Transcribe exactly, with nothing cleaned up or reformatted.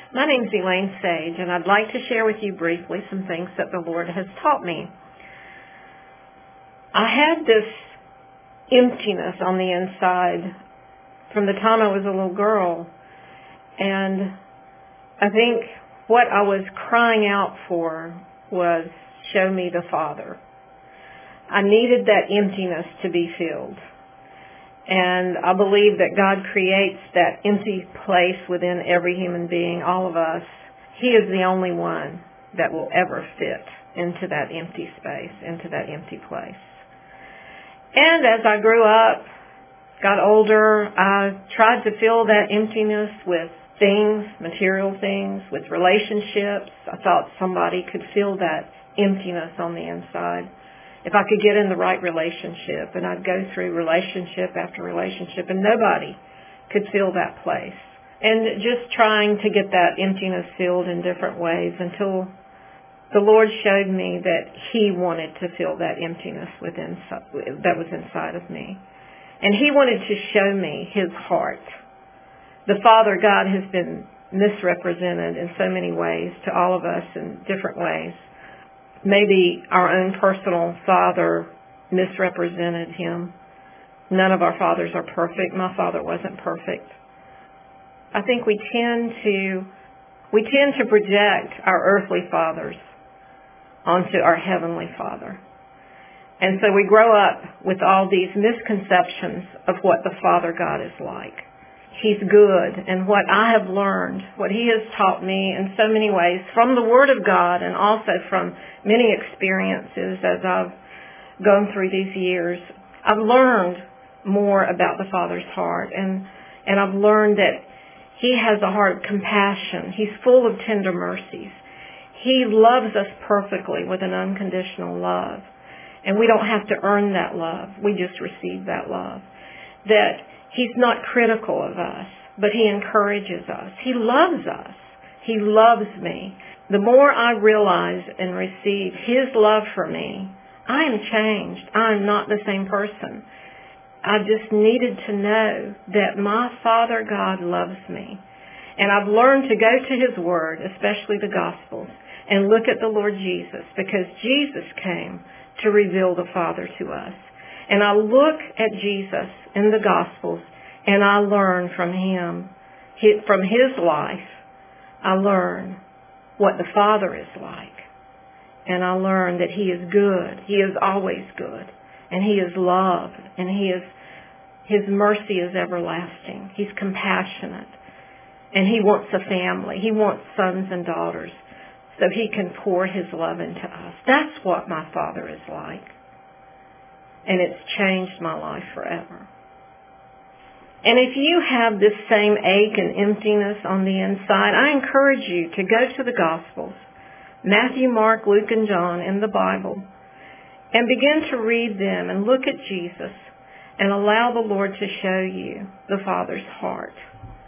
My name's Elaine Sage, and I'd like to share with you briefly some things that the Lord has taught me. I had this emptiness on the inside from the time I was a little girl, and I think what I was crying out for was, show me the Father. I needed that emptiness to be filled. And I believe that God creates that empty place within every human being, all of us. He is the only one that will ever fit into that empty space, into that empty place. And as I grew up, got older, I tried to fill that emptiness with things, material things, with relationships. I thought somebody could fill that emptiness on the inside. If I could get in the right relationship, and I'd go through relationship after relationship, and nobody could fill that place. And just trying to get that emptiness filled in different ways until the Lord showed me that He wanted to fill that emptiness within, that was inside of me. And He wanted to show me His heart. The Father God has been misrepresented in so many ways to all of us in different ways. Maybe our own personal father misrepresented Him. None of our fathers are perfect. My father wasn't perfect. I think we tend to we tend to project our earthly fathers onto our heavenly Father. And so we grow up with all these misconceptions of what the Father God is like. He's good, and what I have learned, what He has taught me in so many ways from the Word of God and also from many experiences as I've gone through these years, I've learned more about the Father's heart, and, and I've learned that He has a heart of compassion. He's full of tender mercies. He loves us perfectly with an unconditional love, and we don't have to earn that love. We just receive that love. That He's not critical of us, but He encourages us. He loves us. He loves me. The more I realize and receive His love for me, I am changed. I am not the same person. I just needed to know that my Father God loves me. And I've learned to go to His Word, especially the Gospels, and look at the Lord Jesus, because Jesus came to reveal the Father to us. And I look at Jesus in the Gospels, and I learn from Him, from His life, I learn what the Father is like. And I learn that He is good. He is always good. And He is love. And He is, His mercy is everlasting. He's compassionate. And He wants a family. He wants sons and daughters so He can pour His love into us. That's what my Father is like. And it's changed my life forever. And if you have this same ache and emptiness on the inside, I encourage you to go to the Gospels, Matthew, Mark, Luke, and John in the Bible, and begin to read them and look at Jesus and allow the Lord to show you the Father's heart.